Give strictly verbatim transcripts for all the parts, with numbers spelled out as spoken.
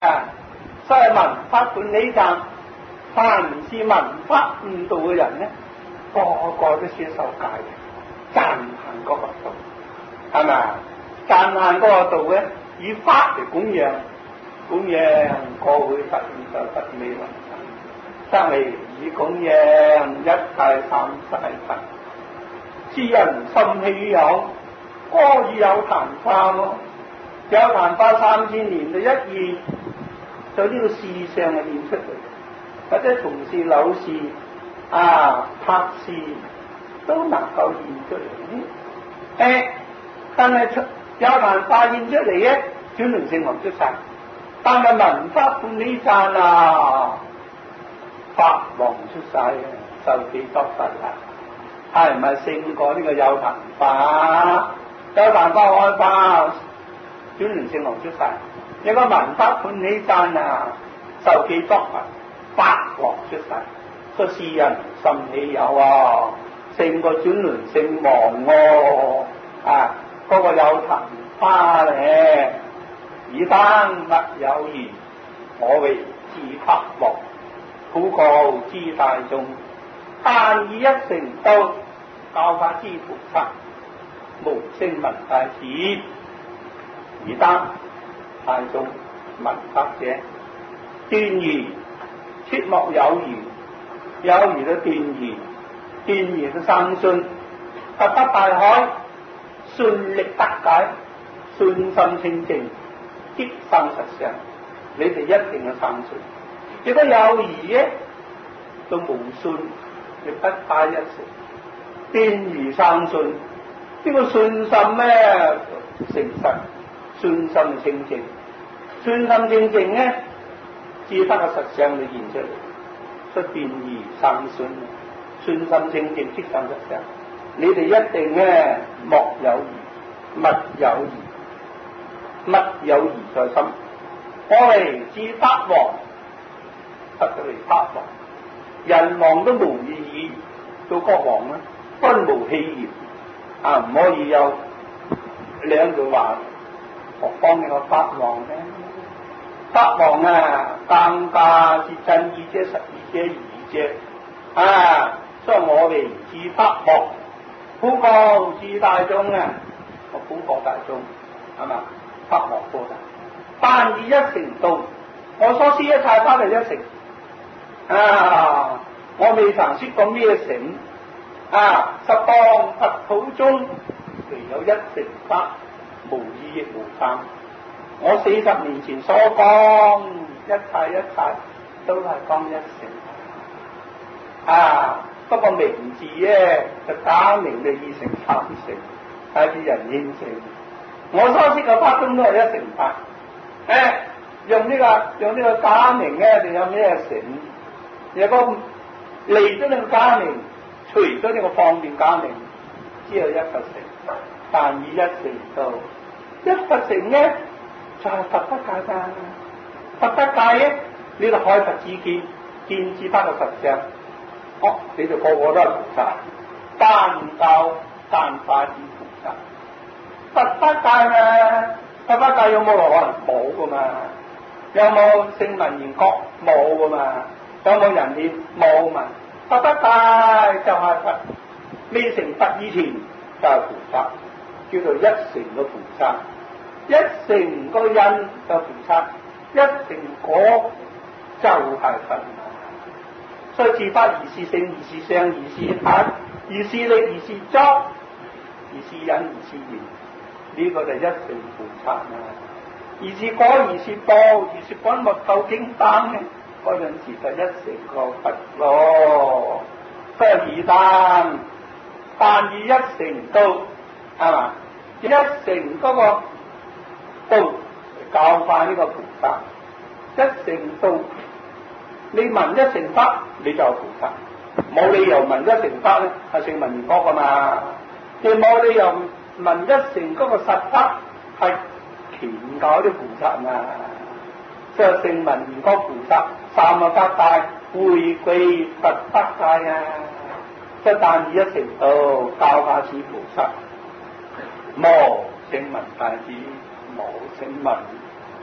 啊，所以文法管理站，凡是文法悟道嘅人咧，個個都寫受戒嘅，贊行嗰個道，係咪啊？贊行嗰個道咧，以法嚟供養，供養過去十現在不未來生，生嚟以供養一切三世佛。知人心稀有，歌爾有曇花咯，有曇花三千年就一現，就呢個事上係現出嚟，或者從事柳事啊拍事都能夠現出嚟。誒，但係出有曇花現出嚟嘅，轉輪聖王出世，但係文法管理站啊，法王出世嘅，受記多佛啊！係唔係勝過呢個有曇花？有曇花開花，轉輪聖王出世。有個文法管理站啊，受記多佛，法王出世。所以世人心稀有啊，勝過轉輪聖王喎。啊，嗰、那個有曇花咧，爾等勿有疑，我為自法王，普告知大眾。但以一成道，教化之菩薩，無聲聞大士，爾等大眾聞法者，斷疑切莫有疑，有疑都斷疑，斷疑都生信，佛得大海，信力得解，信心清淨，即生實相。你哋一定要生信，如果有疑咧，都無信。亦不帶一成，斷疑生信，呢、這個信心咧誠實，信心清淨，信心清淨咧，至得個實相就現出嚟。所以斷疑生信，信心清淨即生實相。你哋一定咧莫有疑，勿有疑，勿有疑在心。我為至法王，得咗嚟法王。人王都無異議，做國王咧，均無戲言啊！唔可以有兩句話，何況呢個法王咧？法王啊，更加是真義者、實義者、義者啊！所以我哋自法王，普告知大眾啊！我普告大眾係嘛？法王多大？但以一成道，我所施一切法係一成。啊！我未曾說過咩成啊！十方佛土中，唯有一成法，無異亦無三。我四十年前所講一切一切，都係講一成啊！不過名字咧就假名嘅二成三成，睇啲人應成。我所識嘅法中都係一成法。誒、啊，用呢、這個用呢個假名咧，就有咩成？如果離咗呢個假名，除咗呢個方便假名，只有一佛成，但以一成道，一佛成咧就係、是、佛得界㗎。佛得界咧，你就開佛之見，見至得個實相。哦，你哋個個都係菩薩，但教但化之菩薩。佛得界咩？佛得界有冇可能冇㗎嘛？有冇聲聞緣覺冇㗎嘛？有冇人念冇嘛？佛得界就係佛，未成佛以前就係菩薩，叫做一成嘅菩薩，一成個因就菩薩，一成果就係佛。所以自法而是性，而是相，而是行，而是力，而是作，而是忍，而是言，呢、這個就一成菩薩啊！而是果，而是報，而是滾沒究竟單嘅。嗰陣時就一成個佛咯，所以二單，但以一成道係嘛？一成嗰個道教化呢個菩薩，一成道，你聞一成法你就係菩薩，冇理由聞一成法咧係聖聞緣覺噶嘛，亦冇理由聞一成嗰個實法係權教啲菩薩嘛。即係聖聞緣覺菩薩三個法界回歸佛得界啊！即係但以一成道教化此菩薩，無聖聞大士，無聖聞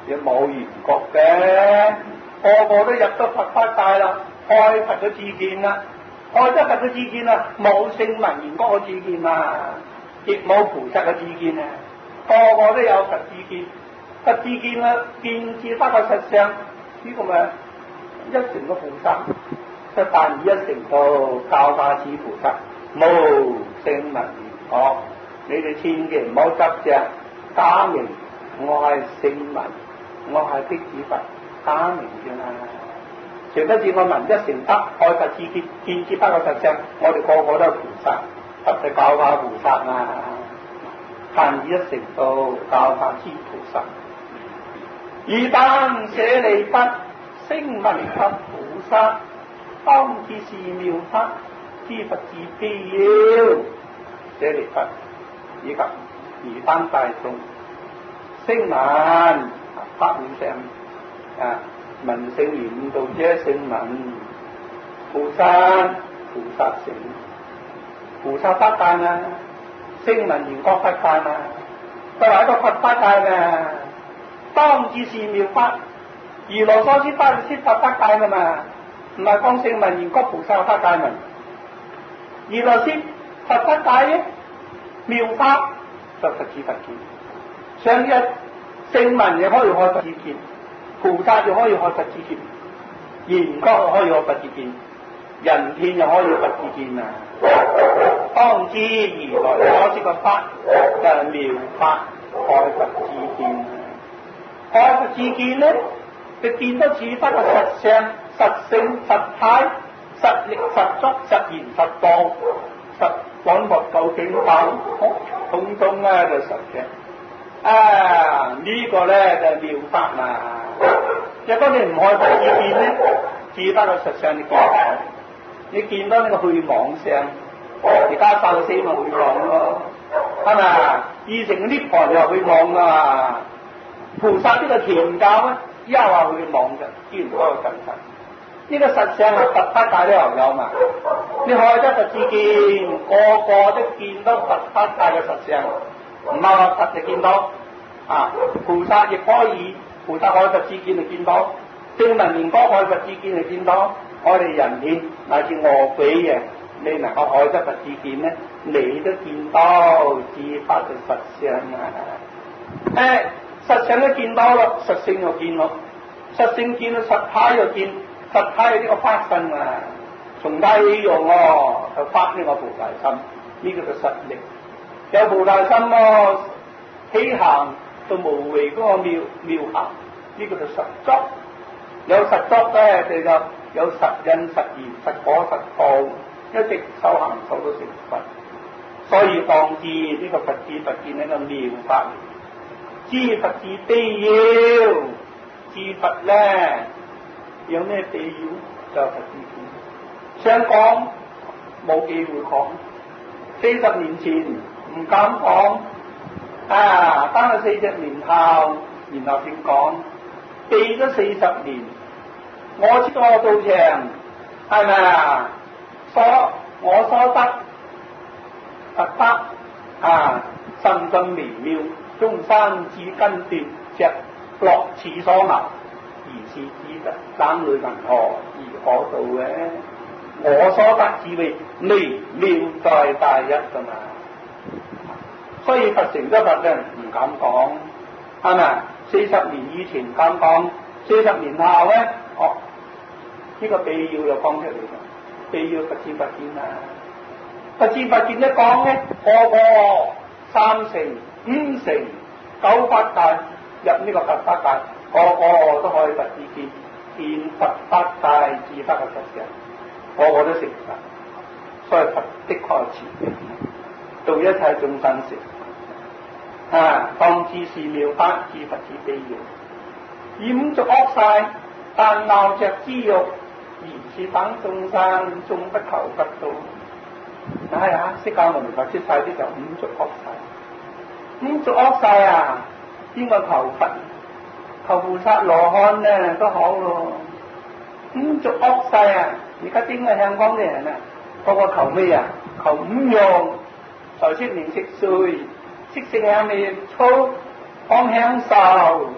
亦冇緣覺嘅，個個都入咗佛法界啦，開佛嘅智見啦，開咗佛嘅智見啦，冇聲聞緣覺嘅智見啊，亦冇菩薩嘅智見啊，個個都有佛智見，佛智見啦，見至得個實相，呢、這個咪一成嘅菩薩，即係但以一成道教化似菩薩，冇聲聞緣覺，你哋千祈唔好執着假名，我係聲聞，我係辟支佛，假名啫嘛。誰不知我聞一成得，開佛智見，見至得個實相，我哋個個都係菩薩，佛係教化菩薩啊，但以一成道教化似菩薩。爾等舍利弗，聲聞及菩薩，當知是妙法，知佛之必要。舍利弗以及爾等大眾，聲聞法會上啊，聞聲圓悟道者聲聞，菩薩菩薩乘，菩薩法界啊，聲聞緣覺法界啊，都係一個佛法界啊。當知是妙法，如來所說法係說佛法界噶嘛，唔係講聲聞緣覺菩薩法界嘛。如來說佛法界嘅妙法就佛智佛見，上一聲聞又可以開佛智見，菩薩又可以開佛智見，緣覺又可以開佛智見，人天又可以佛智見啊！當知如來所說嘅法就係妙法，開佛智見。開佛智見咧，佢見得似得個實相、實性、實態、實力、實足、實言、實當、實廣博究竟等，通通咧就實嘅。啊，這個、呢個咧就係、是、妙法啦。若果你唔開佛智見咧，只得個實相你見到，你見到呢個虛妄相，而家受死咪虛妄咯，係咪？二成涅槃又虛妄噶嘛。菩薩呢個田教咧，又話佢妄嘅，見唔到個真實。呢、這個實相係佛法界都又有嘛？你開咗佛智見，個個都見到佛法界嘅實相，唔係話佛就見到啊。菩薩亦可以，菩薩開佛智見就見到，聲聞緣覺開佛智見就見到。我哋人天乃至餓鬼嘅，你能夠開咗佛智見咧，你都見到自法嘅實相啊！誒、哎。實相都見到咯，實性又見咯，實性見到實體又見，實體係呢個法身啊，從體起用哦，就發呢個菩提心，呢、這個就實力。有菩提心咯，起行到無為嗰個妙妙行，呢、這個就實足。有實足咧，就就有實因、實言、實果、實報，一直修行修到成佛。所以當知呢個佛智佛見呢個妙法。知佛之必要，知佛咧有咩必要？就佛智見。想講冇機會講，四十年前唔敢講，啊，等到四十年後，然後先講。避咗四十年，我知道我道場係咪啊？所我所得佛法啊，深深微妙。中山至根斷，隻落似所牛，而是知得三類銀河而可度嘅。我所得智慧微妙在大一噶嘛，所以佛成咗佛嘅人唔敢講，係咪？四十年以前唔敢講，四十年後咧，哦，呢、這個秘要就講出嚟嘅，秘要佛智佛見啊，佛智佛見一講咧，個個三成。五成九法界入呢個佛法界，個個都可以佛智見，見佛法界至得嘅實相，個個都成佛。所以佛的確係慈悲，度一切眾生成啊！當知是妙法，知佛之必要。以五濁惡世，但鬧着之欲，而是等眾生終不求得到。唉呀，釋迦牟尼佛出世啲就五濁惡世。五濁惡世啊！邊個求佛、求菩薩羅漢咧都好咯。五濁惡世啊！而家點解香港啲人啊，個個求咩啊？求五樣：財色名食睡，色聲香味觸，講享受，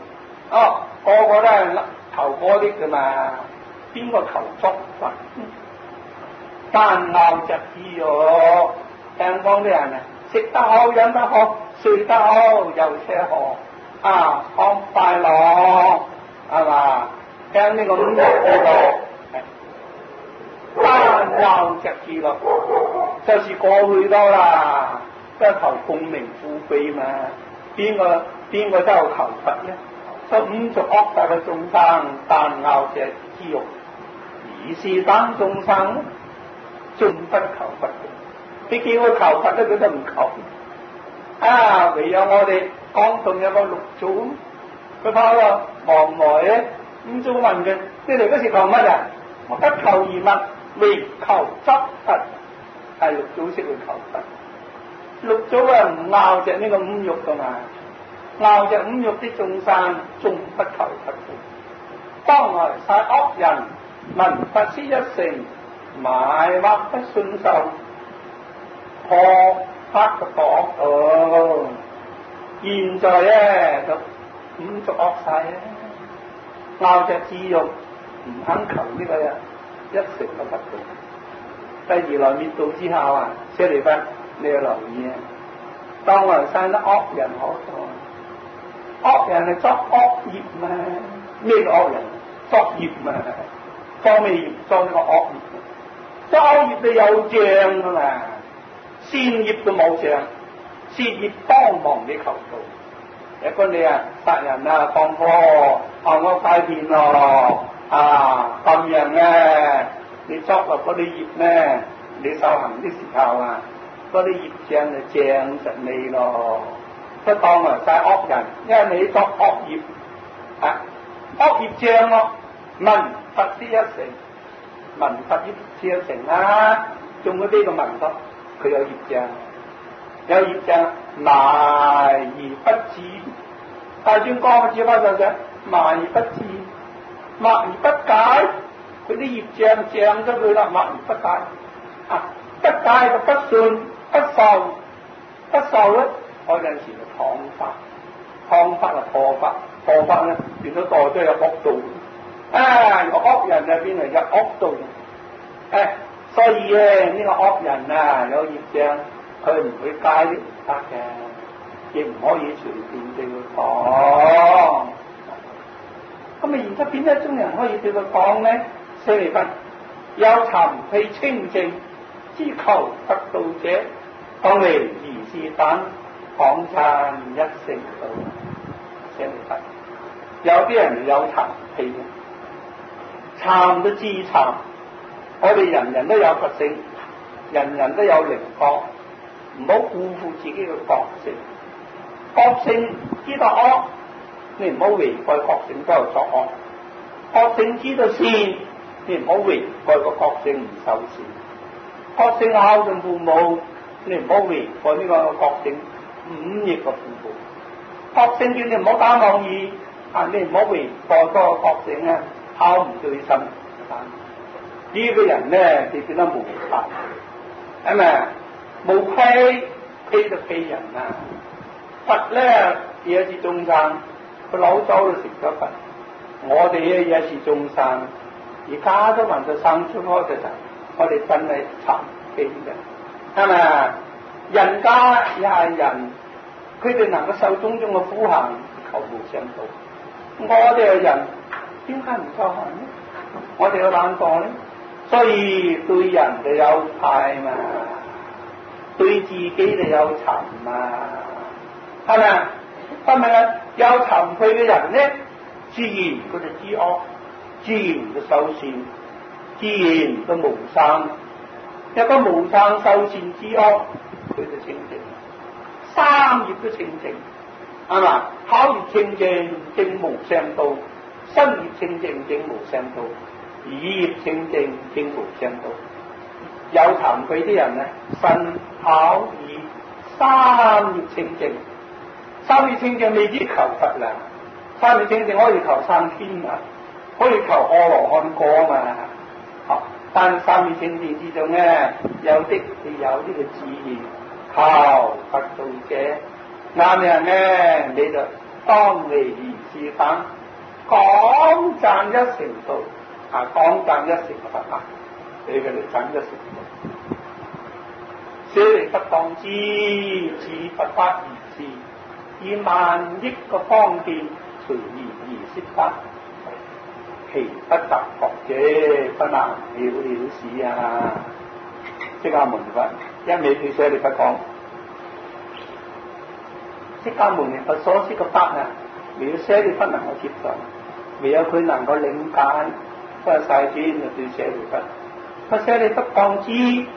哦，個個都係求嗰啲噶嘛，邊個求足佛？但拗隻知喎，聽講啲人啊，食得好，飲得好，睡得好，又車好，啊，康快樂，係嘛？聽呢個五欲呢個，但拗隻知咯，就是過去多啦，都係求功名富貴嘛，邊個邊個都有求佛呢？所以五濁惡世嘅眾生，但拗隻知欲，如是等眾生，盡不求佛。你叫佢求佛咧，佢都唔求。啊，唯有我哋江洞有個六祖，佢跑個望來咧，五祖問佢：你嚟嗰時求乜啊？我不求而物，唯求執佛。係六祖識去求佛。六祖啊，唔拗隻呢個五欲噶嘛。拗着五欲的眾生，終不求佛。當來世惡人，聞佛師一乘，埋或不信受，破法嘅講道。現在咧就五濁惡世咧，拗着智欲，唔肯求呢個一乘嘅佛道。第二來滅度之後啊，舍利弗，你要留意啊！當來生得惡人可多。惡人係作惡業嘛？咩叫惡人？作業嘛？作咩業？作呢個惡業。作惡業就有障噶嘛？善業都冇障，善業幫忙你求道。如果你啊殺人啊、放火、行惡拐騙咯、啊禁人咧，你作落嗰啲業咧，你修行啲時候啊，嗰啲業障就障實你咯。不當啊晒惡人，因為你作惡業啊，惡業障咯。聞佛師一乘，聞佛師一乘啦，中嗰啲個聞佛，佢有業障，有業障埋而不止。大專講嘅指法就係埋而不止，默而不解，佢啲業障障咗佢啦，默而不解啊，不解就不信不受，不受咧。我陣時就謗法，謗法啊破法，破法咧變咗墮咗入惡道。啊，有惡人啊變嚟入惡道。誒、啊，所以咧呢、這個惡人啊有業障，佢唔會戒啲唔得嘅，亦唔可以隨便對佢講。咁啊，而家邊一種人可以對佢講咧？舍利弗，有尋譬清淨之求得道者，當嚟如是等。講讚一乘道，舍利弗，有啲人有慚氣嘅，慚都知慚。我哋人人都有佛性，人人都有靈覺，唔好辜負自己嘅覺性。覺性知道惡，你唔好違背覺性都有作惡；覺性知道善，你唔好違背個覺性唔受善。覺性孝順父母，你唔好違背呢個覺性。五逆嘅父母，覺性叫你唔好打妄語，啊你唔好違背嗰個覺性啊，孝唔對心。呢、這個人咧，你變得無法，係咪？無虧虧就虧人啊！佛咧也是眾生，佢老早都食咗佛，我哋咧也是眾生，而家都還在生出開嘅時候，我哋真係慚氣嘅，係咪？人家也係人，佢哋能夠受種種嘅苦行，求無上道。我哋係人，點解唔受行呢？我哋有懶惰呢？所以對人就有派嘛，對自己就有慚嘛，係咪啊？係咪啊？有慚愧嘅人呢，自然佢就知惡，自然就受善，自然就無生。一個無生受善知惡，佢就清淨，三業都清淨，係嘛？口業清淨證無上道，身業清淨證無上道，意業清淨證無上道。有慚愧啲人咧，身口意三業清淨，三業清淨未必求佛啦，三業清淨可以求生天啊，可以求阿羅漢果嘛。啊，但三業清淨之中咧，有啲你有呢個志願求佛道者，啱人咧，你就當嚟如是等。 廣賺一成道，啊廣賺一成佛法，俾佢哋賺一成道。捨離不當知，自佛法而事，以萬億個方便隨緣而釋法，其不習學者不能了了事啊！釋迦牟尼佛一味對捨離不講，釋迦牟尼佛所說嘅法啊，唯有捨離不能夠接受，唯有佢能夠領解，不係世尊就對捨離佛，不捨離不當知。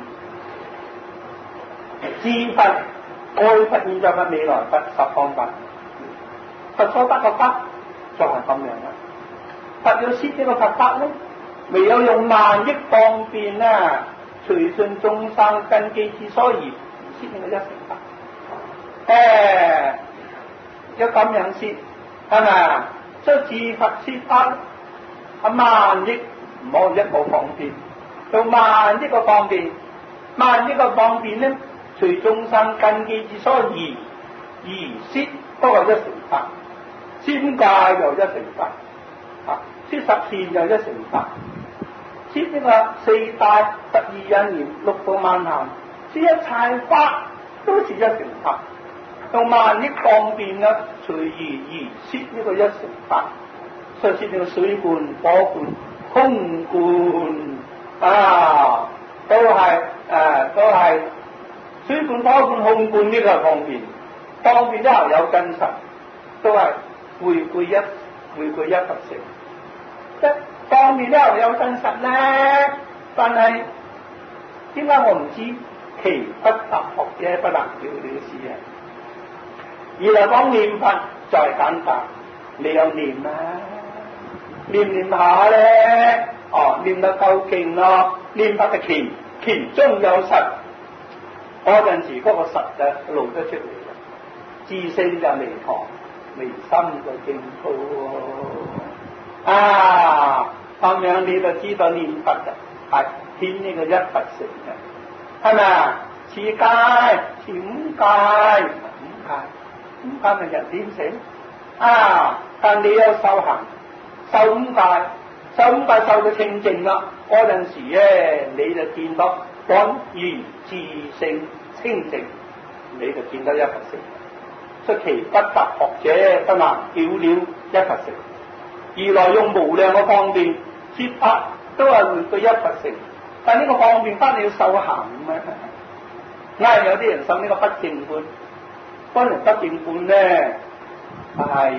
知佛愛佛現在佛未來佛十方法，佛所得個法就係咁樣啦。佛要説呢個佛法咧，唯有用萬億方便啊，隨順眾生根基之所宜説呢個一成法。誒，要咁樣説係咪啊？所以自佛説法係萬億，唔好一個方便，用萬億個方便，萬億個方便咧。隨眾生根基之所宜而説都係一成法，宣戒又一成法，啊，説十善又一成法，説呢個四大十二因緣六度萬行，説一切法都是一成法，用萬億方便啊，隨宜而説呢個一成法，所以説呢個水灌、火灌、空灌啊，都係誒都係。水灌、火灌、空灌呢個係方便，方便之後有真實，都係回歸一回歸一佛性。即方便之後有真實咧，但係點解我唔知？其不習學者不能了了事啊！而嚟講念佛就係簡單，你有念啊，念念下咧，哦念得夠勁咯，念佛嘅其其中有實。嗰陣時嗰個實就露得出嚟嘅，自性就微堂，微心就淨土喎。啊，咁樣你就知道念佛嘅係顯呢個一佛性嘅，係咪啊？持戒、持五戒、五戒、五戒咪人點死？啊！但你有修行，修五戒，修五戒修到清淨啦，嗰陣時咧你就見到本然自性清淨，你就見得一佛性。出其不習學者不能了了一佛性，二來用無量嘅方便説法都係回到一佛性，但呢個方便法你要修行啊！啱有啲人受呢個不淨觀，當然不淨觀咧係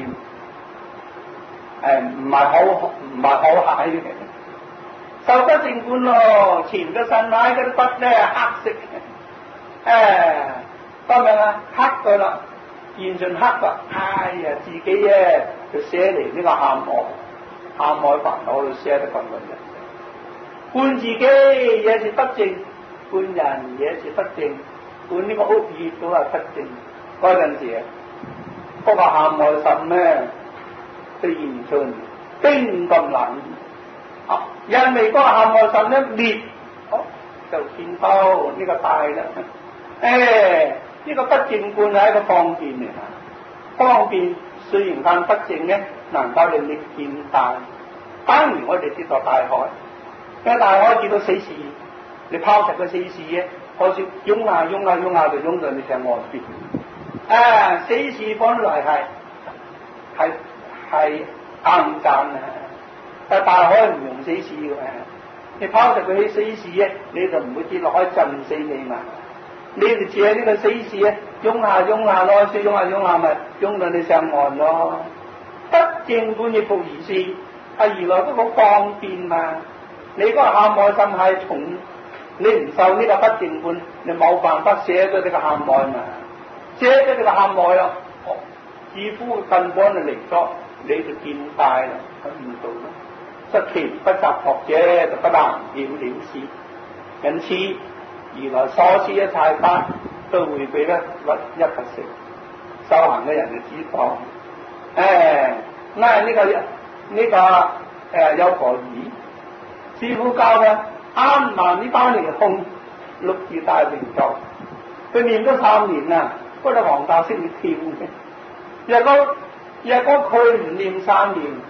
誒唔係好唔係好蟹嘅。受不淨觀咯，前個腎奶嗰啲骨咧黑色嘅，誒當然啦，黑咗啦，完全黑啦，哎呀自己咧就寫嚟呢個喊我，喊我煩惱就寫得咁個人，觀自己也是不淨，觀人也是不淨，觀呢個屋業都係不淨，嗰陣時嗰個喊我心咧對現春冰咁冷。啊、因為嗰個喊我心一裂，哦就見到呢個大啦。誒、哎，呢、這個不淨觀係一個方便嚟啊！方便雖然間不淨咧，能夠令你見大。當然我哋跌落大海，因為大海見到死事，你拋實個死事咧，好似湧下湧下湧下就湧到你上岸邊。啊，死事本來係係係硬賺啊！但大海唔用死事嘅，你拋實佢起死事咧，你就唔會跌落海浸死你嘛。你哋借呢個死事咧，湧下湧下咯，水湧下湧下咪湧到你上岸咯。不淨觀亦復如是，係原來都好方便嘛。你嗰個喊愛心係重，你唔受呢個不淨觀，你冇辦法寫咗呢個喊愛嘛。寫咗呢個喊愛咯，自夫根本就嚟咗，你就見大啦，咁唔到咯。則其不習學者就不能了了事，因此原來所施一切法都會俾得一佛性。修行嘅人就知道，誒、哎，嗱、這個這個呃、呢個呢個誒有何意？師父教嘅啱慢呢班嚟空六字大明咒，佢念咗三年啊，嗰個黃大仙要跳嘅。若果若果佢唔念三年，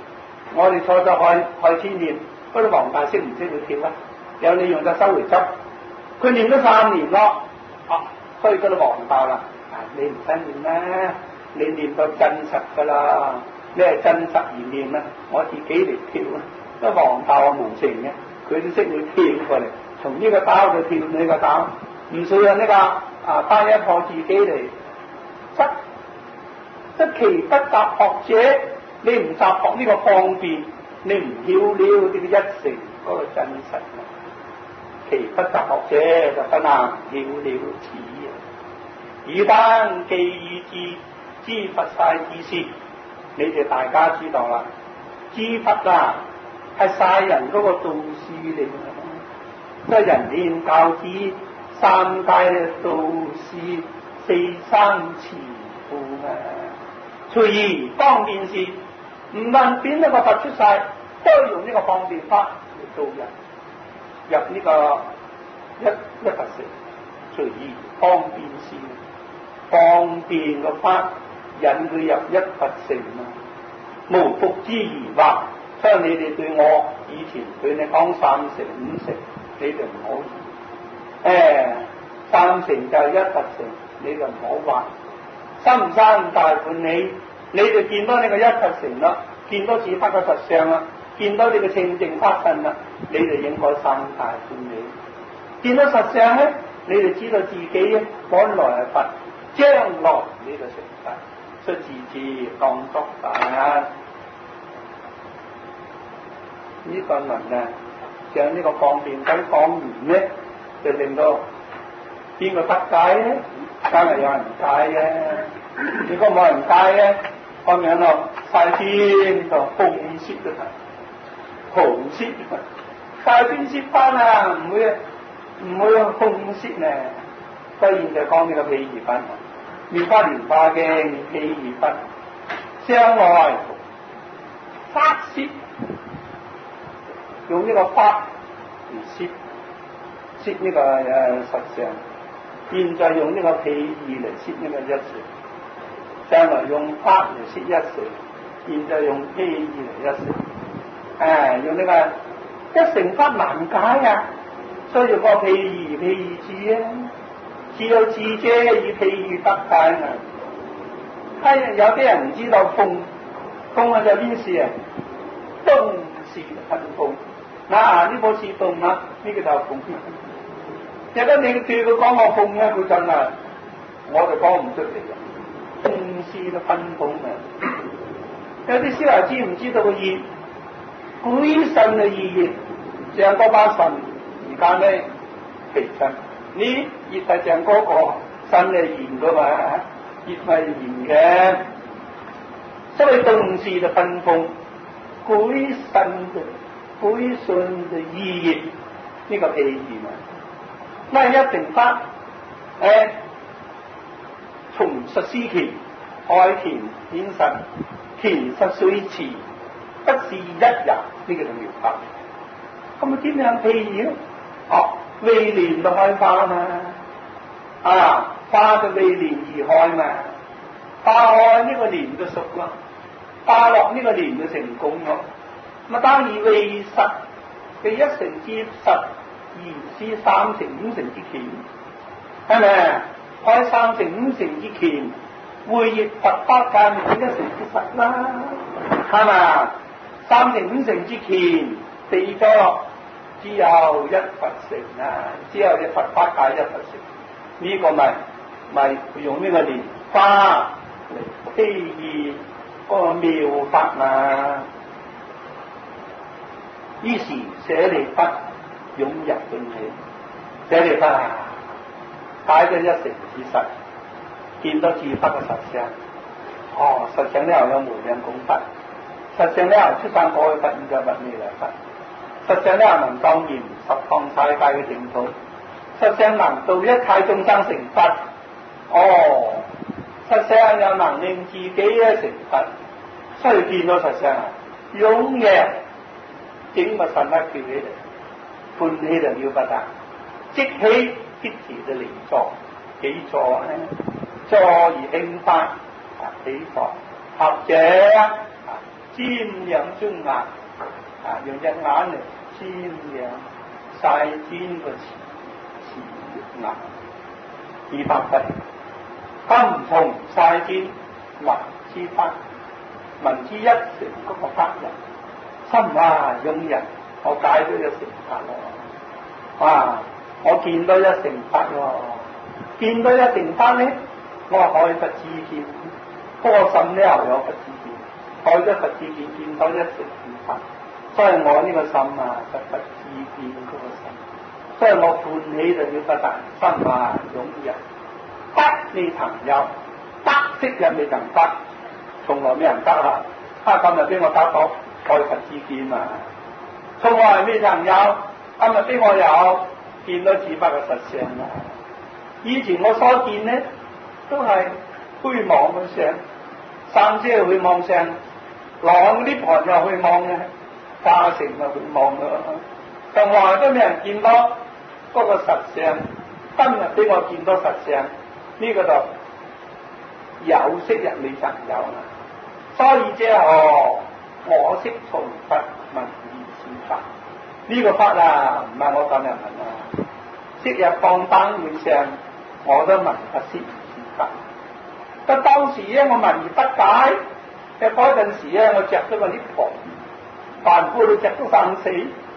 我哋坐咗海海天念，嗰啲黃大識唔識去跳啊？有你用咗收回執，佢念咗三年咯，啊，所以嗰啲黃道啦，啊，你唔使念啦，你念到真實噶啦，你係真實而念啦，我自己嚟跳啊，啲黃道係無情嘅，佢都識會跳過嚟，從呢個道去跳呢個道，唔需要呢個啊單一靠自己嚟執，即其不習學者，你唔習學呢個方便，你唔曉了呢個一成嗰個真實啊！其不習學者就不能曉了此。爾等既已知知佛晒之事，你哋大家知道啦，知佛啊係晒人嗰個導師嚟嘅，即係人天教子三界嘅導師，四生慈父啊！隨意方便事，唔論邊一個佛出世，都用呢個方便法嚟導人入呢個一一佛城。隨意方便事，方便個法引佢入一佛城啊！無復之疑惑，所以你哋對我以前對你講三成五成，你哋唔可以。誒，三成就係一佛城，你就唔好話。深山大伴你，你就見到你個一佛城啦，見到自法嘅實相啦，見到你嘅清淨法身啦，你就應該深大伴你。見到實相咧，你就知道自己本來係佛，將來你就成佛，所以自自當作大。呢個文啊，將呢個方便偈講完咧，就令到邊個得解咧？梗係有人解嘅。如果冇人解咧，咁樣咯，晒天就紅色嘅題，紅色嘅題，晒天色翻啊，唔會唔會紅色咧。所以就講呢個譬喻品，妙法蓮華經譬喻品，相來法色。用呢個法嚟攝攝呢個誒實相，現在用呢個譬喻嚟攝呢個一時，將來用法嚟攝一時，現在用譬喻嚟一時，誒、啊、用呢個一成法難解啊，所以用個譬喻譬喻字啊，只有智者以譬喻得解啊。係有啲人唔知道風風啊就邊事啊，風是噴風。嗱，呢個是動啊，呢個就係風。有得你對佢講個風咧，佢真係我就講唔出嚟嘅。風是都分風啊！有啲小孩子唔知道個意，鬼神嘅意義，像嗰把神而家咧其實你越係像嗰個神係圓噶嘛，越係圓嘅，所以動是就分風，鬼神嘅。鬼信嘅意義呢、這個譬喻啊，嗱一定法誒，從實施其愛田顯實，田實雖遲，不是一日呢、這個就妙法。咁啊點樣譬喻咧？哦，為蓮就開花嘛，啊花就為蓮而開嘛，花開呢個蓮就熟啦，花落呢個蓮就成功咯。咁當以為實嘅一成之實，而是三成五成之權，係咪？開三成五成之權，會業佛法界咪一成之實啦，係咪？三成五成之權，地咗只有一佛成啊，只有一佛法界一佛成，呢、這個咪咪用呢個蓮花嚟譬喻嗰個妙法嘛。於是舍利弗湧入進去，舍利弗啊，解咗一成之實，見到自法嘅實相。哦，實相呢又有無量功德，實相呢又出生過去佛，現在佛未來佛，實相呢又能當現十方世界嘅淨土，實相能度一切眾生成佛。哦，實相又能令自己咧成佛，所以見到實相啊，踴躍。整個神一跳起嚟，歡喜就了不得，即起即時就離座，起座咧，坐而興發，啊起座，合者啊瞻仰中眼啊，用隻眼嚟瞻仰世尊個慈慈顏二百分，今從世尊聞之法，聞之一成嗰個法人，心話擁人，我解咗一成法咯，啊！我見到一成法喎，見到一成法咧，我話開佛智見，嗰個心咧又有佛智見，開咗佛智見，見到一成法，所以我呢個心啊，就佛智見嗰個心，所以我歡喜就要不但心話擁人，得你朋友，得昔日未曾得，從來未人得啦，他今日俾我得到開佛智見啊，從來未曾有，今日俾我有。見到自法嘅實相啦！以前我所見呢，都係虛妄嘅相，三者虛妄相，朗啲盤又虛妄嘅，化成就虛妄嘅，從來都未人見到嗰個實相。今日俾我見到實相，呢、這個就有昔日未曾有啦。所以即係哦，我昔從佛聞二次法。呢個法啊，唔係我咁樣問啊！昔日放燈會上，我都聞佛説是法。但當時咧，我聞而不解。嘅嗰陣時咧，我着咗個 lift 袍，凡夫都着咗生死，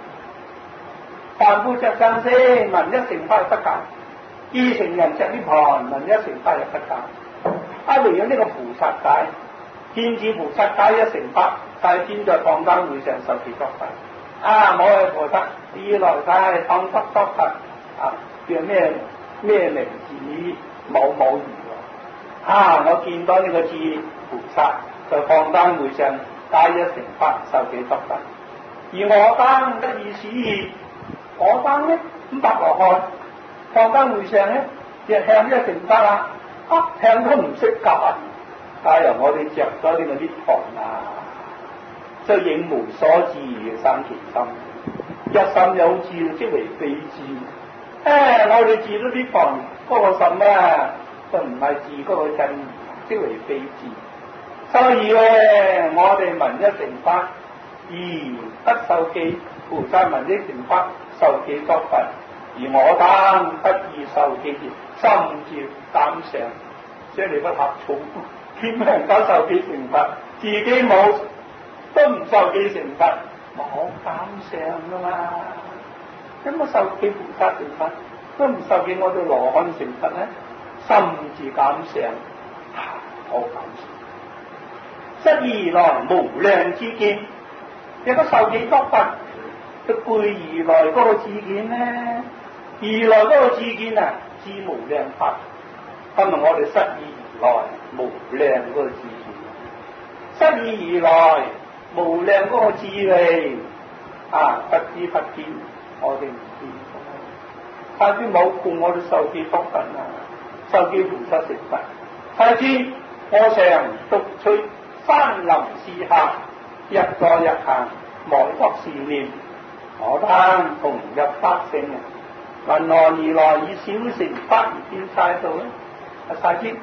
凡夫着生死，聞一成法不解；二成人着 lift 袍，聞一成法又不解。啊，唯有呢個菩薩解，見智菩薩解一成法，但係現在放燈會上受其作法。啊！我係菩薩，二來就係當得得佛啊！叫咩咩名字？某某如啊！我見到呢個智菩薩就放燈會上解一成法，受其作法。而我燈得意思，我燈咧咁白羅漢放燈會上咧，亦向一成法啦，啊向都唔識解，但由我哋着咗呢個啲堂啊！即係應無所知而生其心，一心有智即為非智。誒、哎，我哋智都啲房嗰個心咧，就唔係智嗰個真，即為非智。所以咧，我哋聞一成法，而不受記；菩薩聞一成法，受記作佛。而我等不以受記而心照膽上，即係你不合重，偏能夠受記成佛，自己冇。都唔受記成佛，冇膽上噶嘛？有冇受記菩薩成佛？都唔受記我哋羅漢成佛咧，心自膽上，好膽上。失而來無量智見，有個受記作佛，就背而來嗰個智見咧，而來嗰個智見啊，智無量法。今日我哋失而來無量嗰個智見，失而來。無量嗰個智慧啊，不知不見，我哋唔知。太知冇故我哋受記作佛啊，受記菩薩成佛。太知我常獨趣山林樹下，日坐日行，忘作是念。我等同入法性啊，云何而來以小乘法而見晒道咧？啊，太知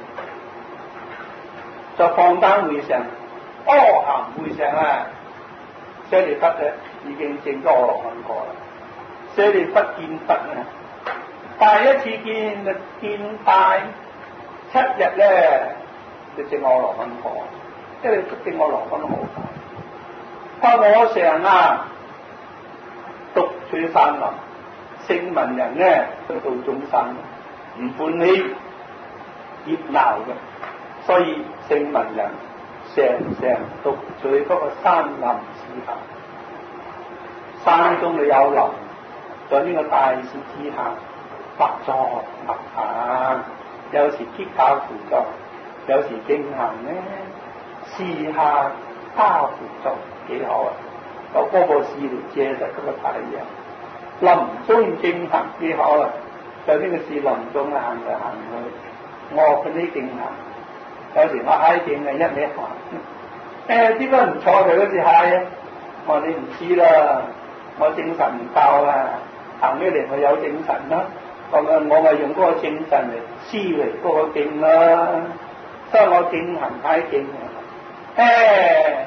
就放燈會上。阿含會上啊，舍利弗咧已經證咗阿羅漢果啦。舍利弗見佛啊，第一次見就見大七日咧就證阿羅漢果，因為證阿羅漢好快。不過我常啊獨處山林，聲聞人咧去度眾生，唔歡喜熱鬧嘅，所以聲聞人。成成獨處嗰個山林之下，山中就有林，在呢個大樹之下，默坐默行，有時結跏趺坐，有時正行咧，樹下跏趺坐幾好啊！有嗰個樹嚟遮實嗰個太陽，林中正行幾好啊！在呢個樹林中行嚟行去，我嗰啲正行。有時我喺境啊一味行，誒點解唔坐佢嗰隻蟹啊？我話你唔知啦，我精神唔夠啊，行起嚟我有精神啦，咁啊我咪用嗰個精神嚟思維嗰個境啦，所以我境行喺境啊，誒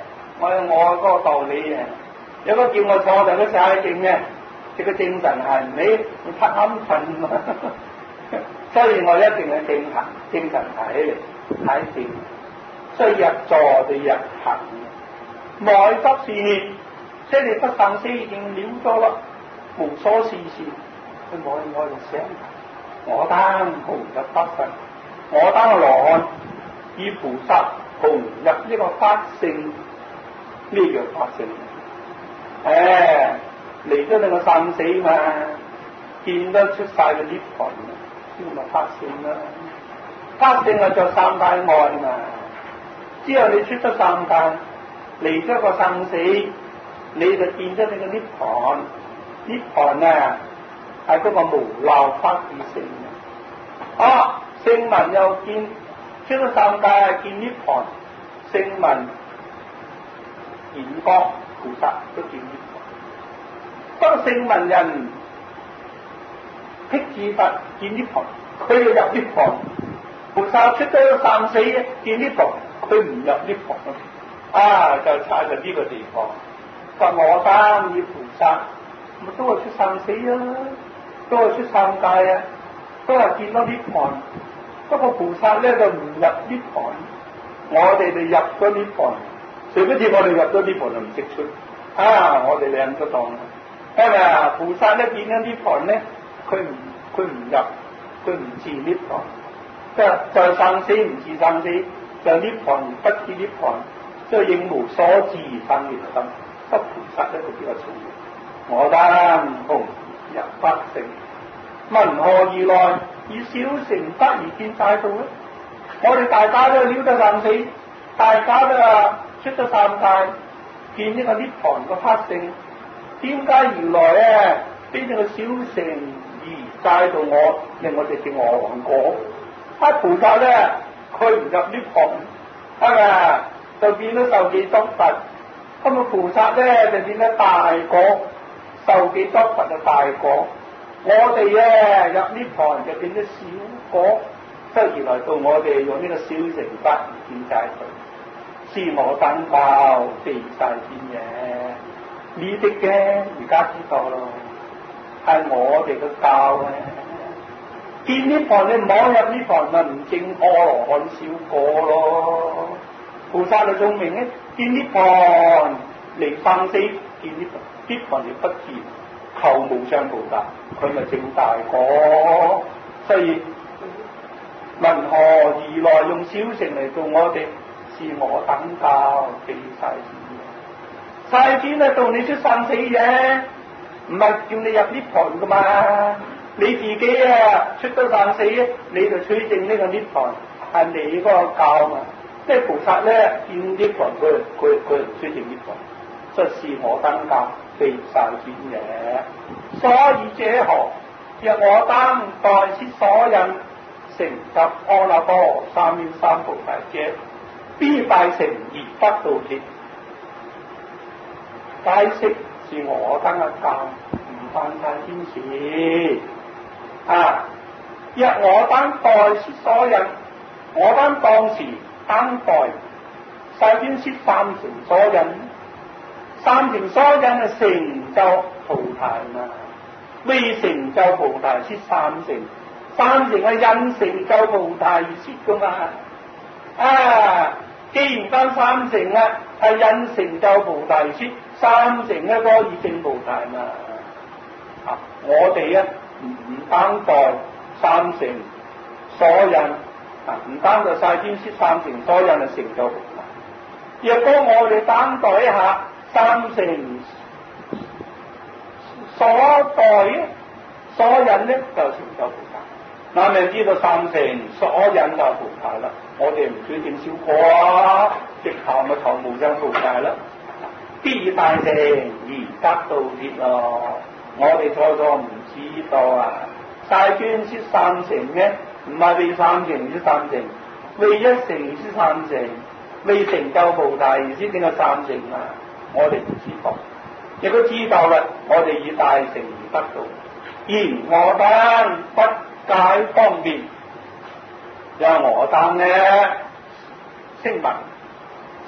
我有我嗰個道理嘅。有個叫我坐就佢晒勁嘅，即個精神係你你瞌瞌瞓啊，所以我一定係精神精神睇嚟睇定，所以日坐就日行，內不是念，即係你不生死已經了咗啦，無所事事，佢內外就想，我當紅入法身，我當羅漢與菩薩同入呢個法性，咩叫法性？誒嚟咗你個生死嘛，見得出晒個涅槃，先咪法性啦。法性係着三界外嘛，之後你出咗三界，嚟咗個生死，你就見咗你個涅槃。涅槃啊，係嗰個無漏法之性。啊，聖文又見出咗三界，見涅槃，聖文現光。菩薩都見涅槃，不過聖文人辟支佛見涅槃，佢要入涅槃；菩薩出咗生死見涅槃，佢唔入涅槃啊！就差在呢個地方。佛我生與菩薩，咪都係出生死啊，都係出三界啊，都係見到涅槃。不過菩薩咧就唔入涅槃，我哋就入咗涅槃。誰不知我哋入咗涅槃就唔識出啊！我哋兩個當，係咪啊？菩薩咧見緊涅槃咧，佢唔佢唔入，佢唔自涅槃，即係就生死唔自生死，就涅槃而不自涅槃，即係應無所自而生滅心。得菩薩咧就比較重要。我當紅入法性，問何而來？以小乘法而見大道咧？我哋大家都了得生死，大家都啊〜出咗三界，見呢個涅槃個法性，點解而來啊？俾呢個小乘而帶到我，令我哋叫我王果。啊菩薩咧，佢唔入涅槃，係咪啊？就變咗受記作佛。咁啊菩薩咧就變咗大果，受記作佛就大果。我哋咧入涅槃就變咗小果，即係而來到我哋用呢個小乘法而見解佢。是我等教地晒天嘢，呢啲嘅而家知道咯，係我哋嘅教咧。見涅槃你唔好入涅槃咪唔證阿羅漢小果咯。菩薩就聰明咧，見涅槃離生死，見涅槃涅槃亦不自求無上菩薩，佢咪證大果。所以問何而來用小乘嚟做我哋？是我等教地晒天，晒天啊到你出生死嘅，唔係叫你入涅槃噶嘛。你自己啊出咗生死，你就取證呢個涅槃係你嗰個教嘛。即係菩薩咧見涅槃，佢佢佢唔取證涅槃，所以是我等教地晒天嘅。所以者何？若我當代設所引成就阿耨多羅三藐三菩提者，必大乘而得道劫。解釋是我等嘅教，唔關晒天事啊！若我等代設所引，我等當時當代晒天設三乘所引，三乘所引係成就菩提嘛，未成就菩提設三乘，三乘係因成就菩提而設噶嘛啊！既然間三乘啊係因成就菩提設，三乘咧可以證菩提嘛啊！我哋啊唔唔單代三乘所引啊，唔單代晒天設三乘所引係成就菩提。若果我哋單代一下三乘所代所引咧，就成就菩提。嗱，你知道三乘所引就菩提啦。我哋唔取證小果啊，直頭咪求無上菩提啦。必大乘而得道劫咯。我哋初初唔知道啊，晒天設三乘嘅，唔係為三乘設三乘，為一乘設三乘，為成就菩提而先整個三乘啊！我哋唔知道，如果知道啦，我哋以大乘而得道。而我等不解方便，因為我等咧聲聞，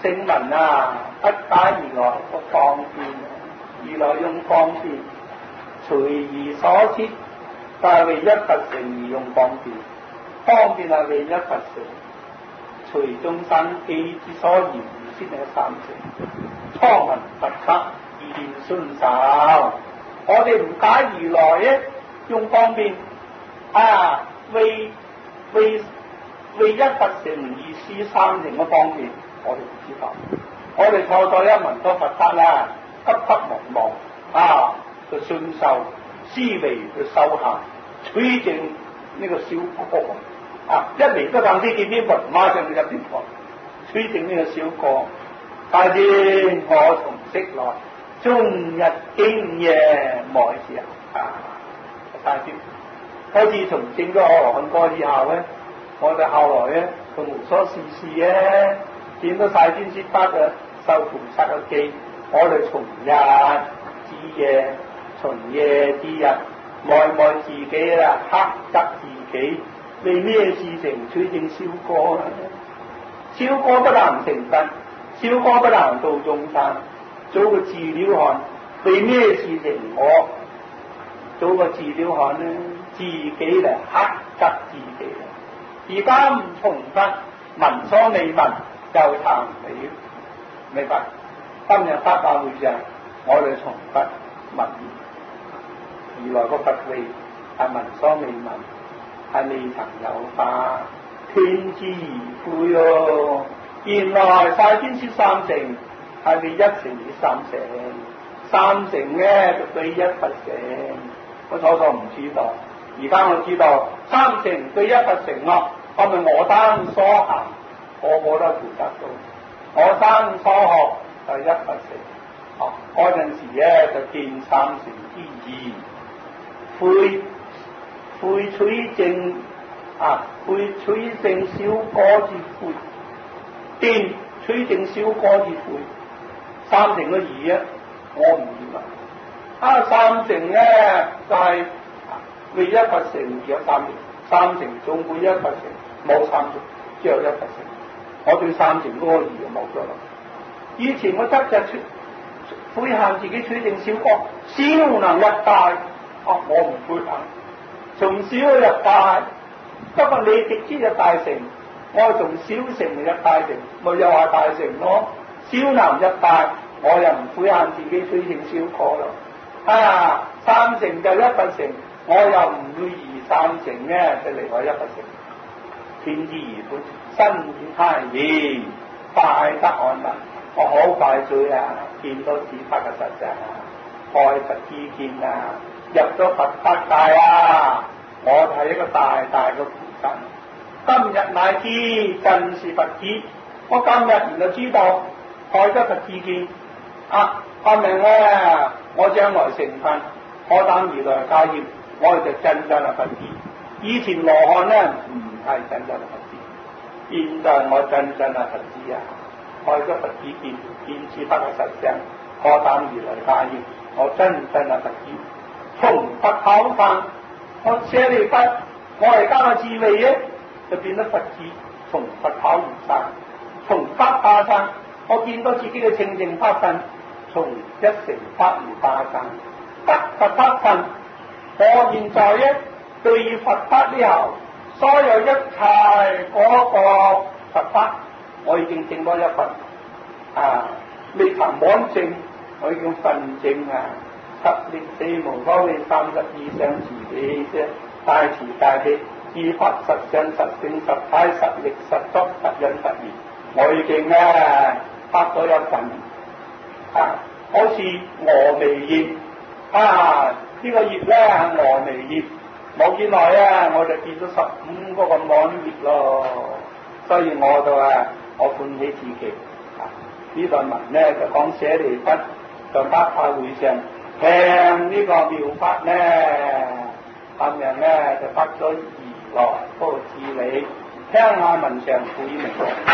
聖文啊，不假如來個方便，如來用方便，隨意所設，但係為一佛乘而用方便，方便係為一佛乘，隨眾生記之所言而先係三乘，初聞佛法而現信受。我哋唔假如來咧，用方便啊，為為為一佛乘而施三乘嘅方便，我哋唔知道。我哋錯錯一聞到佛法啦，急急忙忙啊，就信受思維去修行，取證呢個小過啊，一嚟都等啲見啲佛，馬上就入啲佛，取證呢個小過。但係我從昔來，終日經夜莫時啊！大啲，好似從證咗阿羅漢果以後咧，我哋後來咧就無所事事咧，見到晒天師法嘅受菩薩嘅記，我哋從日至夜，從夜至日，愛愛自己啦，克責自己，為咩事情取證小過啊？小過不能成佛，小過不能度眾生。做個資料看，為咩事情我做個資料看呢？自己嚟克責自己。而家唔從佛聞所未聞，就談你明白？今日法法會上，我哋從佛聞而來個佛位係聞所未聞，係未曾有法，天之而悔哦。原來晒天師三乘。係咪一乘與三乘？三乘咧就對一佛乘，我初初唔知道，而家我知道三乘對一佛乘咯。係咪我生所行，個個都負責到；我生所學就一佛乘。哦，嗰陣時咧就見三乘之義，悔悔取證啊，悔取證小果之悔，見取證小果之悔。三乘嘅義啊，我唔明啊！啊，三乘咧就係、是、為一佛乘而有三乘，三乘總歸一佛乘，冇三乘，只有一佛乘。我對三乘嗰個義就冇咗啦。以前我得就出悔恨自己取證小果，小能入大，啊，我唔悔恨，從小入大，不過你直知入大乘，我從小乘嚟入大乘，咪又話大乘咯。小能入大，我又唔悔恨自己取證小果咯。啊，三乘就一佛乘，我又唔會疑三乘咧，就離開一佛乘。天之而本，身與他言，快得安穩。我好快脆啊，見到自法嘅實相啊，開佛之見啊，入咗佛法界啊，我係一個大大嘅菩薩。今日乃知真是佛子，我今日然就知道。開咗佛之見啊！阿明咧，我將來成佛，可等如來教業，我哋就真正係佛子。以前羅漢咧唔係真正係佛子，現在我真正係佛子啊！開咗佛之見，見此法嘅實相，可等如來教業，我真正係佛子。從佛口範，我舍利弗，我而家嘅智慧咧就變咗佛子，從佛口而生，從法化生。我見到自己嘅清淨法身，從一乘法而化生，得佛法身。我現在咧對於佛法呢後，所有一切嗰個佛法，我已經證咗一份啊，未曾滿證，我已經分證啊，十力四無方利三十二相持理啫，大慈大悲，自法實相實性實體實力實足實因實現，我已經咧。得咗一份啊，好似峨眉葉啊，這個、葉呢個葉咧係峨眉葉，冇幾耐啊，我就見到十五嗰個滿葉咯，所以我就啊，我歡喜自己啊。呢段文咧就講舍利弗在法化會上聽呢個妙法咧，咁樣咧就得咗如來嗰個智理，聽下文上悔明。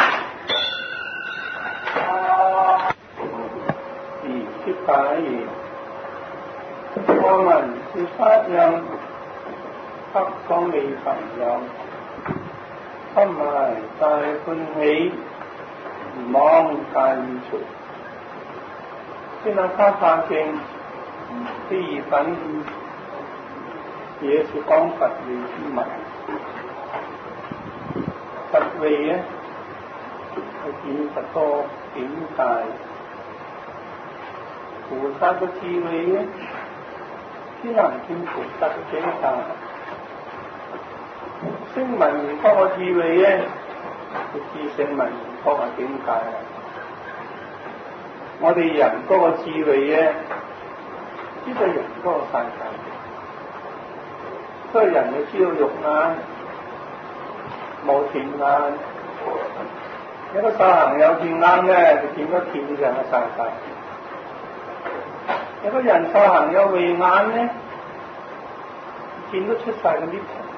而說法言，我聞說法樣，不講未曾有，今日大歡喜， 唔妄介意隨。先生他發經第二品也是講佛慧之文，佛慧咧係見佛多境界，菩薩嘅智慧咧先能見菩薩嘅境界。聲聞緣覺嘅智慧咧，就知聲聞緣覺嘅境界啦。我哋人嗰個智慧咧，知道人嗰個世界，所以人要知道肉眼、冇天眼。有個修行有天眼咧，就見到天上嘅世界；有個人修行有慧眼咧，見到出世嘅啲。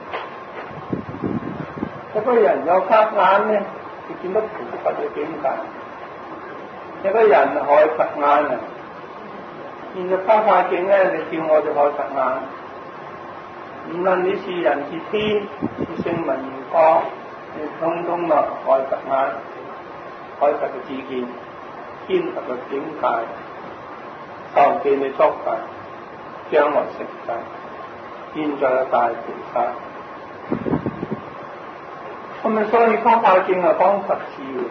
有個人有法眼咧，就見到菩薩嘅境界；有個人開佛眼啊，見到花花境咧，你叫我就開佛眼。唔論你是人是天，是聲聞緣覺，你通通啊開佛眼，開佛嘅智見，見佛嘅境界，受記你作佛，將來成就，現在嘅大菩薩。咁咪所以《法華經》係講佛智慧，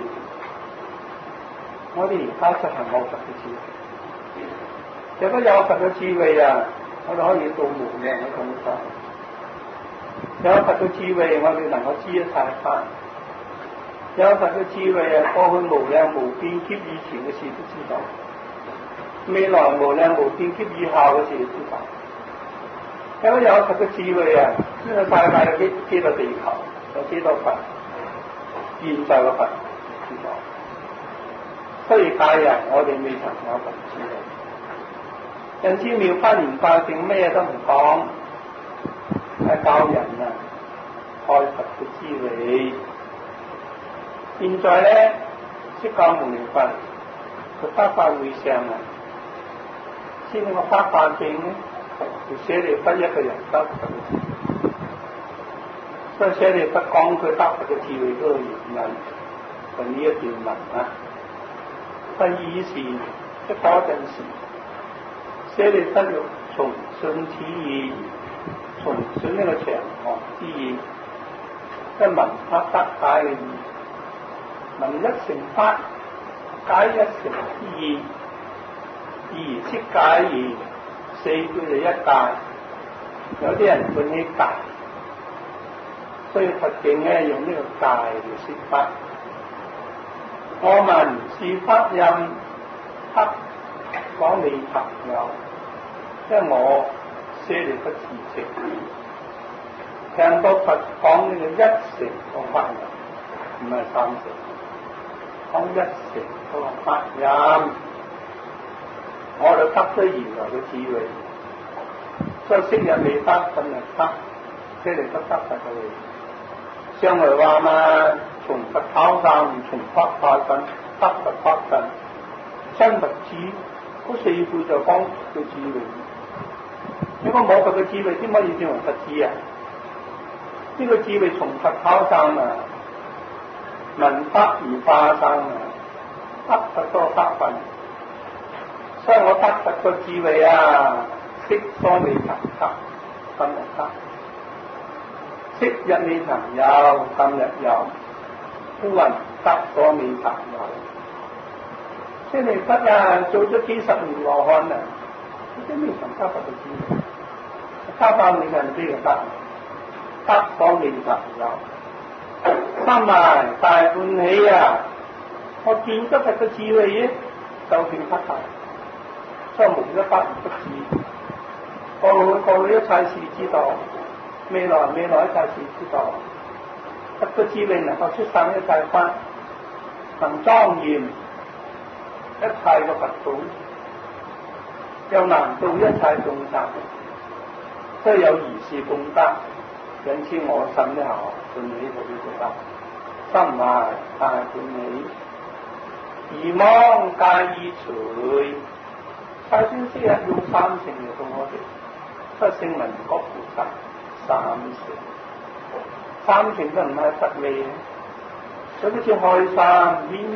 我哋而家實行冇佛嘅智慧。如果有佛嘅智慧啊，我哋可以到無量嘅境界。有佛嘅智慧，我哋能夠知一切法。有佛嘅智慧啊，過去無量無邊劫以前嘅事都知道，未來無量無邊劫以後嘅事都知道。如果有佛嘅智慧啊，呢個世界有幾幾個地球？有幾多佛？現在嘅佛知道，雖然人我哋未曾有佛智慧，因此妙法蓮華經咩都唔講，係教人啊開佛嘅智慧。現在咧，釋迦牟尼佛佢法華會上啊，先個法華經咧，就寫嚟不一個人得佛嘅智慧。所以舍利弗講佢得佛嘅智慧嗰個原因，就呢一段文啊。第二時，即嗰陣時，舍利弗欲從信此義，從信呢個長學之義，即聞法得解嘅義，聞一成法，解一成之義，二識解義，四句就一解。有啲人本起解。所以佛經咧用呢個戒嚟說法。我聞是法印，黑講你朋友，即係我舍利弗自稱，聽到佛講呢個一成個法印，唔係三成，講一成個法印，我就得咗原來嘅智慧。所以昔日未得，今日得，舍利弗得佛嘅慧。將來話嘛，從佛考生，從法化身，得佛法身，真佛智，嗰四句就講佢智慧。如果冇佛嘅智慧，點可以變為佛智啊？呢、這個智慧從佛考生啊，聞法而化生啊，得佛多得分。所以我得佛個智慧啊，悉所未曾得，今日得。昔日未曾有，今日有，故云得所未曾有。舍利弗啊，做咗幾十年羅漢啊，佢都未曾得佛嘅智慧，得翻你人知就得，得所未曾有。心埋大歡喜啊！我見得佛嘅智慧啫，就算不大，所以無一法不知，過去過去一切事知道。未來未來一切事知道，佛嘅智慧能夠出生一切法，能莊嚴一切嘅佛土，又能度一切眾生，所以有如是功德。因此我心呢後歡喜到呢個得，心懷大歡喜，而妄介意隨。首先昔日用三成嚟到我哋，不勝聞覺菩薩。三成，三成都唔係佛味，所以好似開山顯一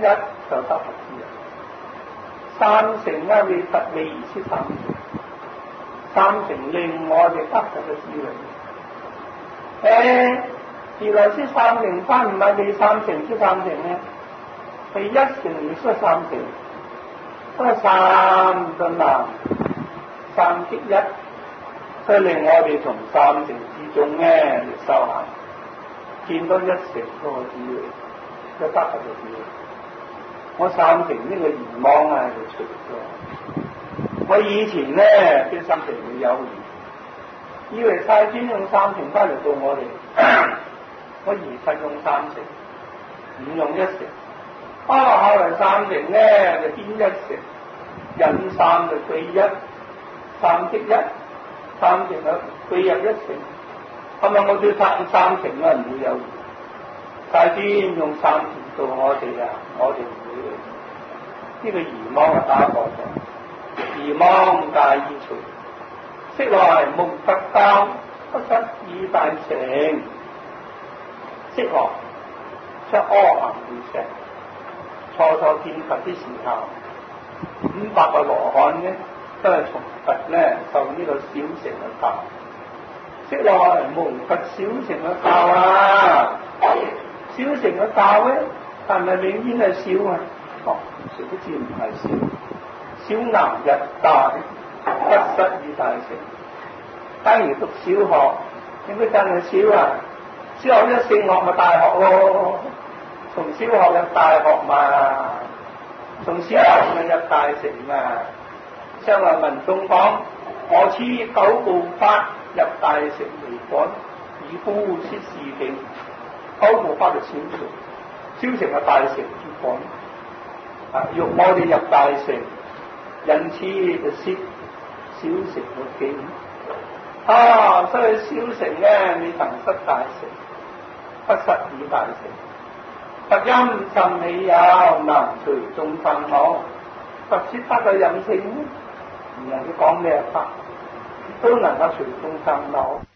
就得佛之人。三乘咧，你佛未而出三乘，三乘令我哋得佛嘅智慧。誒，原來出三乘翻唔係你三乘出三乘咧，係一乘而出三乘，都係三個難，三擊一，所以令我哋從三乘之中咧嚟修行，見到一乘嗰個智慧，就得佛嘅智慧。我三乘呢個願望啊就出咗。我以前咧對三乘會有疑，以為太尊用三乘翻嚟到我哋，我而家用三乘，唔用一乘。啊，後來三乘咧就變一乘，引三就歸一，三即一，三乘啊歸入一乘。係咪我對三三乘啊唔會有疑？太尊用三乘到我哋啊，我哋唔會。呢個疑網啊打破咗，疑網界已除，昔來蒙佛教，不失二大乘。昔來出阿含會石，初初見佛的時候，五百個羅漢呢都係從佛咧受呢個小乘嘅教。昔來蒙佛小乘嘅教啊，小乘嘅教咧係咪永遠係小啊？哦，殊不知唔係小，小難日大，不失二大乘。等於讀小學，點解真係小啊？小學一升學咪大學咯，從小學入大學嘛，從小學咪入大乘嘛。上來文中講，我此九部法入大乘為本，以夫出事境。九部法就小乘，小乘係大乘之本。啊！欲我哋入大乘，因此就攝小乘嘅境。啊！所以小乘咧，你能失大乘，不失二大乘。佛音甚喜有，能除眾煩惱。佛說法嘅任性，唔能夠講咩法，都能夠除眾煩惱。